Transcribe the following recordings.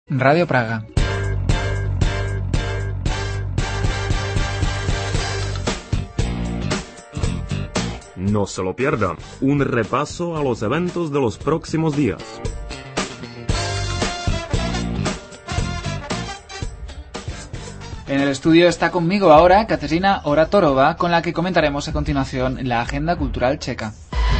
Radio Praga. No se lo pierdan, un repaso a los eventos de los próximos días. En el estudio está conmigo ahora Kateřina Oratorova, con la que comentaremos a continuación la agenda cultural checa.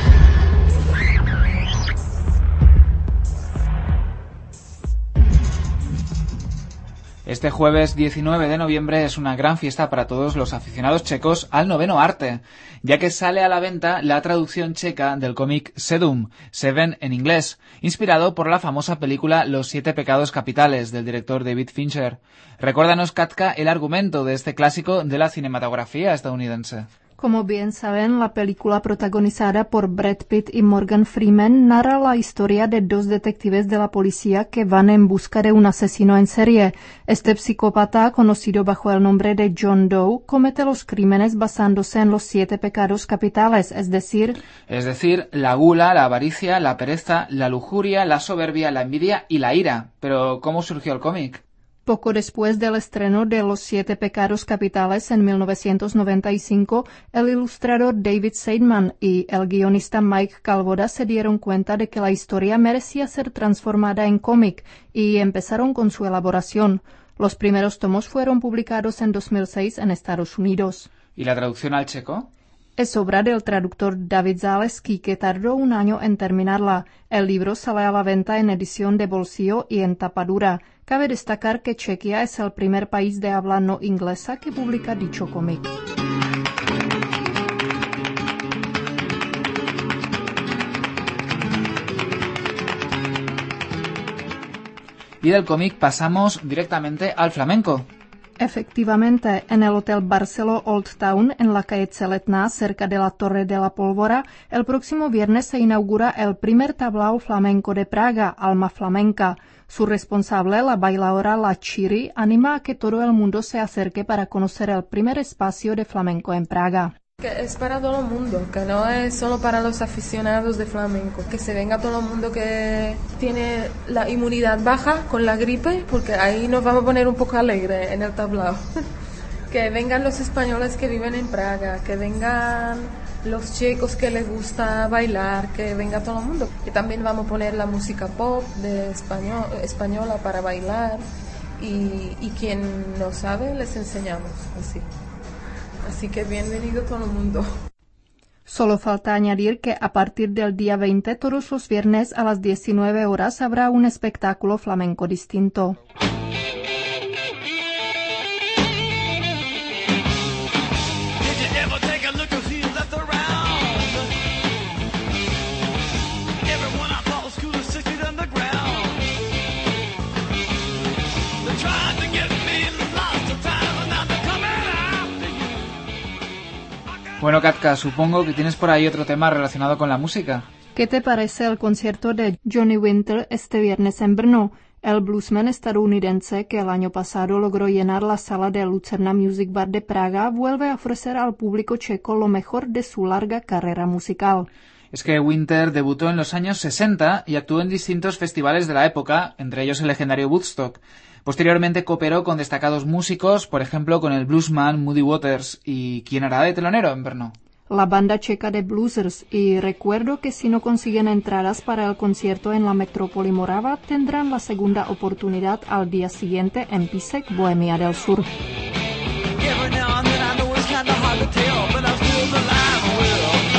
Este jueves 19 de noviembre es una gran fiesta para todos los aficionados checos al noveno arte, ya que sale a la venta la traducción checa del cómic Sedum, Seven en inglés, inspirado por la famosa película Los siete pecados capitales del director David Fincher. Recuérdanos, Katka, el argumento de este clásico de la cinematografía estadounidense. Como bien saben, la película protagonizada por Brad Pitt y Morgan Freeman narra la historia de dos detectives de la policía que van en busca de un asesino en serie. Este psicópata, conocido bajo el nombre de John Doe, comete los crímenes basándose en los 7 pecados capitales, es decir, la gula, la avaricia, la pereza, la lujuria, la soberbia, la envidia y la ira. Pero, ¿cómo surgió el cómic? Poco después del estreno de Los 7 pecados capitales en 1995, el ilustrador David Seidman y el guionista Mike Kalvoda se dieron cuenta de que la historia merecía ser transformada en cómic y empezaron con su elaboración. Los primeros tomos fueron publicados en 2006 en Estados Unidos. ¿Y la traducción al checo? Es obra del traductor David Zaleski, que tardó un año en terminarla. El libro sale a la venta en edición de bolsillo y en tapadura. Cabe destacar que Chequia es el primer país de habla no inglesa que publica dicho cómic. Y del cómic pasamos directamente al flamenco. Efectivamente, en el Hotel Barceló Old Town, en la calle Celetná, cerca de la Torre de la Pólvora, el próximo viernes se inaugura el primer tablao flamenco de Praga, Alma Flamenca. Su responsable, la bailadora La Chiri, anima a que todo el mundo se acerque para conocer el primer espacio de flamenco en Praga. Que es para todo el mundo, que no es solo para los aficionados de flamenco, que se venga todo el mundo que tiene la inmunidad baja con la gripe, porque ahí nos vamos a poner un poco alegre en el tablao. Que vengan los españoles que viven en Praga, que vengan los checos que les gusta bailar, que venga todo el mundo. Que también vamos a poner la música pop de española para bailar y quien no sabe les enseñamos así. Así que bienvenido todo el mundo. Solo falta añadir que a partir del día 20, todos los viernes a las 19 horas, habrá un espectáculo flamenco distinto. Bueno, Katka, supongo que tienes por ahí otro tema relacionado con la música. ¿Qué te parece el concierto de Johnny Winter este viernes en Brno? El bluesman estadounidense, que el año pasado logró llenar la sala del Lucerna Music Bar de Praga, vuelve a ofrecer al público checo lo mejor de su larga carrera musical. Es que Winter debutó en los años 60 y actuó en distintos festivales de la época, entre ellos el legendario Woodstock. Posteriormente cooperó con destacados músicos, por ejemplo con el bluesman Muddy Waters. ¿Y quién hará de telonero en Brno? La banda checa de Bluesers, y recuerdo que si no consiguen entradas para el concierto en la metrópoli morava, tendrán la segunda oportunidad al día siguiente en Písek, Bohemia del Sur.